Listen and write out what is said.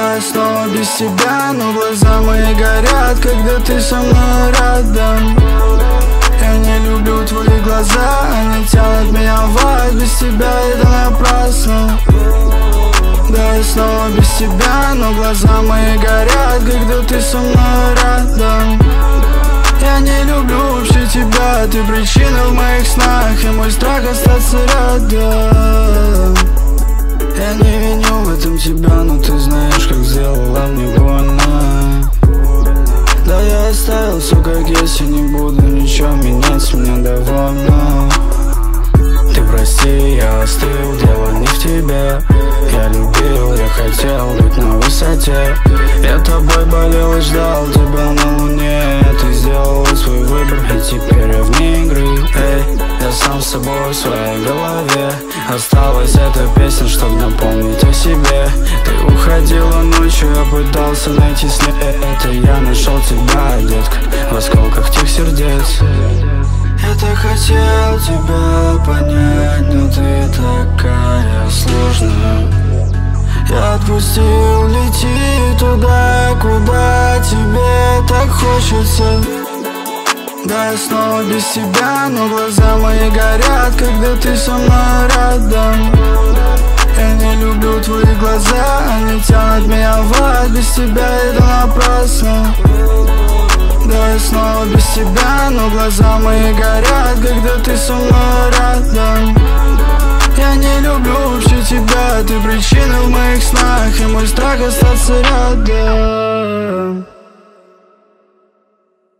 Да, я снова без тебя, но глаза мои горят, когда ты со мной рядом. Я не люблю твои глаза, они тянут меня в ад. Без тебя это напрасно. Да, я снова без тебя, но глаза мои горят, когда ты со мной рядом. Я не люблю вообще тебя, ты причина в моих снах, и мой страх остаться рядом. Я не виню в этом тебя, но ты знаешь, как сделала мне больно. Да, я оставил все как есть, и не буду ничего менять, мне довольно. Ты прости, я остыл, дело не в тебе. Я любил, я хотел быть на высоте. Я тобой болел и ждал тебя на луне. Ты сделала свой выбор, и теперь я вне игры. Эй, я сам с собой в своей голове. Осталась эта песня, чтобы напомнить о себе. Ты уходила ночью, я пытался найти след. Это я нашел тебя, детка, в осколках тех сердец. Я так хотел тебя понять, но ты такая сложная. Я отпустил, лети туда, куда тебе так хочется. Да, я снова без тебя, но глаза мои горят, когда ты со мной рядом. Я не люблю твои глаза, они тянут меня в ад. Без тебя это напрасно. Да, я снова без тебя, но глаза мои горят, когда ты со мной рядом. Я не люблю вообще тебя, ты причина в моих снах, и мой страх остаться рядом.